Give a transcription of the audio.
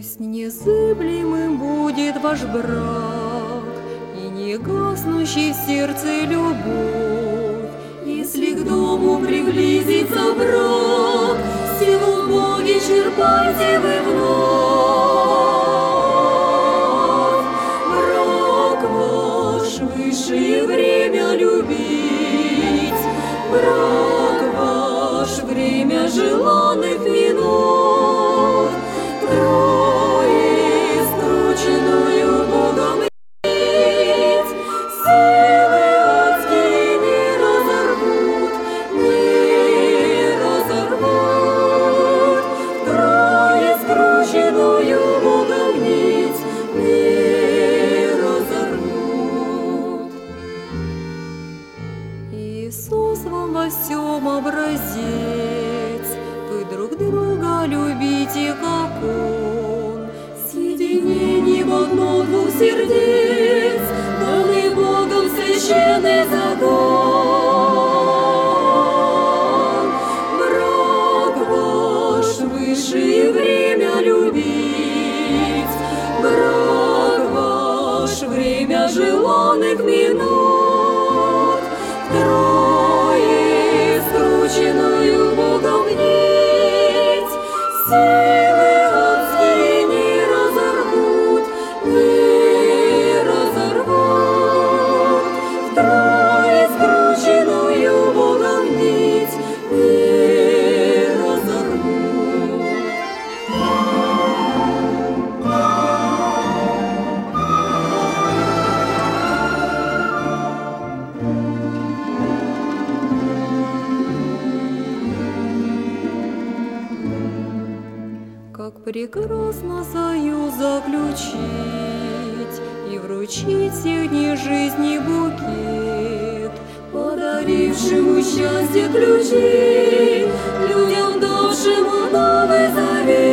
Пусть незыблемым будет ваш брак и не гаснущий в сердце любовь. Если к дому приблизится враг, силу в Боге черпайте вы вновь. Брак ваш высшее время любить, брак ваш время желанных минут. Трое скрученную Богом нить, силы адские не разорвут, не разорвут. Трое скрученную Богом нить не разорвут. Иисус вам во всем образец, вы друг друга любите, как Он. Соединение в одно двух сердец, данный Богом священный закон. Брак ваш высшее время любить, брак ваш время желанных минут. Трое скрученную Богом нить, силы адские не разорвут, не разорвут. Втрое скрученную Богом нить не разорвут. Как прекрасно союз заключить и вручить всех дней жизни букет, подарившему счастье ключи, людям давшему Новый Завет.